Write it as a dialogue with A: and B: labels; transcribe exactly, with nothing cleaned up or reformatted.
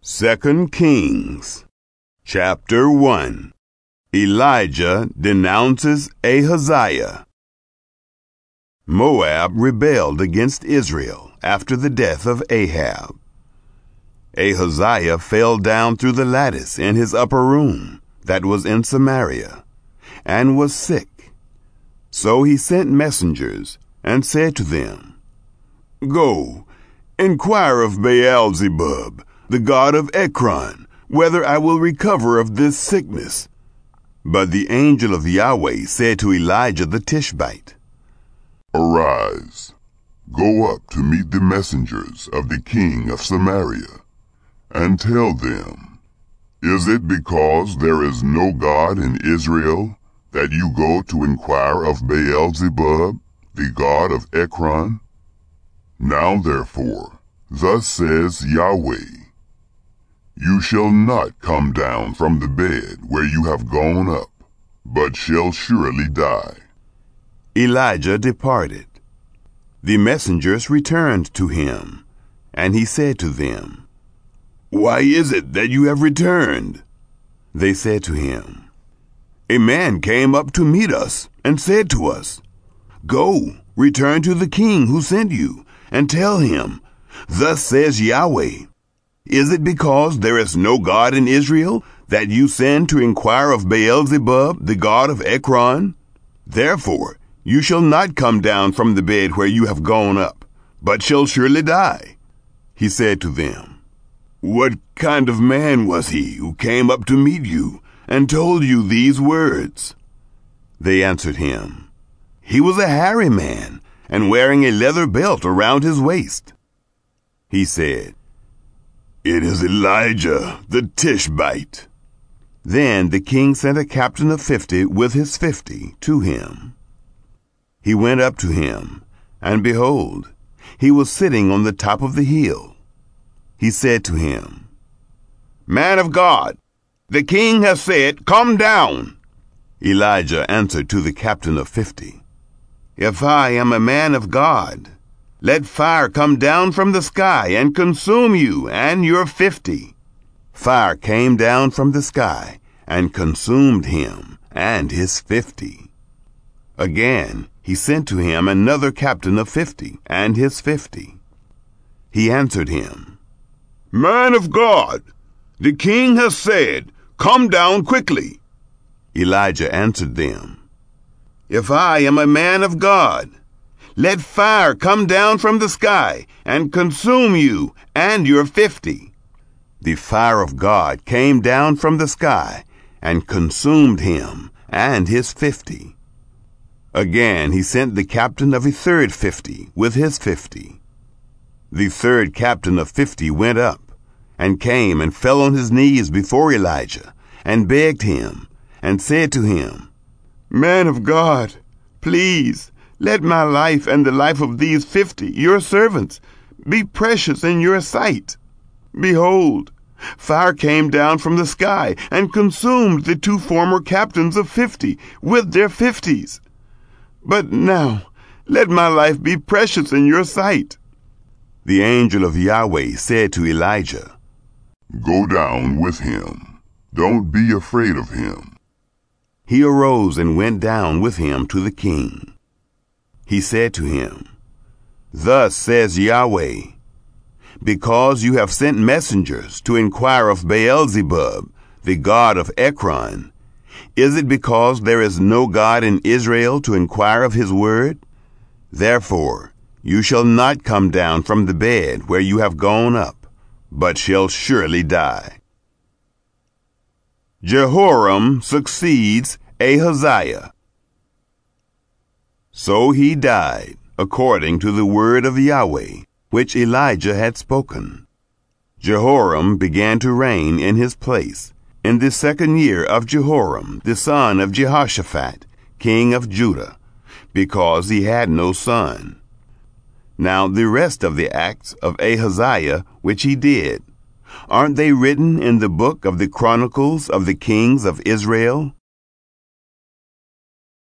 A: Second Kings, chapter one. Elijah denounces Ahaziah. Moab rebelled against Israel after the death of Ahab. Ahaziah fell down through the lattice in his upper room that was in Samaria, and was sick. So he sent messengers and said to them, "Go, inquire of Baal-zebub, the god of Ekron, whether I will recover of this sickness." But the angel of Yahweh said to Elijah the Tishbite,
B: "Arise, go up to meet the messengers of the king of Samaria, and tell them, Is it because there is no God in Israel that you go to inquire of Baal-zebub, the god of Ekron? Now therefore, thus says Yahweh, You shall not come down from the bed where you have gone up, but shall surely die."
A: Elijah departed. The messengers returned to him, and he said to them, "Why is it that you have returned?" They said to him, "A man came up to meet us and said to us, 'Go, return to the king who sent you, and tell him, Thus says Yahweh, Is it because there is no God in Israel that you send to inquire of Baal-zebub, the god of Ekron? Therefore you shall not come down from the bed where you have gone up, but shall surely die." He said to them, "What kind of man was he who came up to meet you and told you these words?" They answered him, "He was a hairy man, and wearing a leather belt around his waist." He said, "It is Elijah the Tishbite." Then the king sent a captain of fifty with his fifty to him. He went up to him, and behold, he was sitting on the top of the hill. He said to him, "Man of God, the king has said, 'Come down.'" Elijah answered to the captain of fifty, "If I am a man of God, let fire come down from the sky and consume you and your fifty." Fire came down from the sky and consumed him and his fifty. Again he sent to him another captain of fifty and his fifty. He answered him, "Man of God, the king has said, 'Come down quickly.'" Elijah answered them, "If I am a man of God, let fire come down from the sky and consume you and your fifty." The fire of God came down from the sky and consumed him and his fifty. Again he sent the captain of a third fifty with his fifty. The third captain of fifty went up and came and fell on his knees before Elijah and begged him and said to him, "Man of God, please, let my life and the life of these fifty, your servants, be precious in your sight. Behold, fire came down from the sky and consumed the two former captains of fifty with their fifties. But now let my life be precious in your sight." The angel of Yahweh said to Elijah,
B: "Go down with him. Don't be afraid of him."
A: He arose and went down with him to the king. He said to him, "Thus says Yahweh, because you have sent messengers to inquire of Baal-zebub, the god of Ekron, is it because there is no God in Israel to inquire of his word? Therefore you shall not come down from the bed where you have gone up, but shall surely die." Jehoram succeeds Ahaziah. So he died, according to the word of Yahweh, which Elijah had spoken. Jehoram began to reign in his place in the second year of Jehoram, the son of Jehoshaphat, king of Judah, because he had no son. Now the rest of the acts of Ahaziah which he did, aren't they written in the book of the Chronicles of the kings of Israel?